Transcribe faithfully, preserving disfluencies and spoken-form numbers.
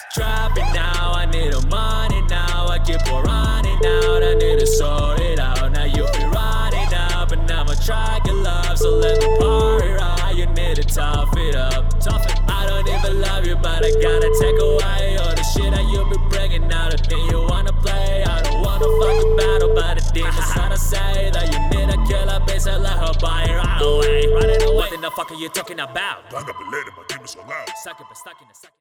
Drop it now, I need the money now. I keep on running out, I need to sort it out. Now you be running up, and I'ma try get love. So let me party right, you need to tough it up. Tough it. I don't even love you, but I gotta take away all the shit that you be bringing out. The thing you wanna play, I don't wanna fucking battle, but the demons trying to say that you need a killer bitch and let her buy it right away. Right away. What in the fuck are you talking about? Done up and let it, my demons so loud. Suck it, but stuck in a second.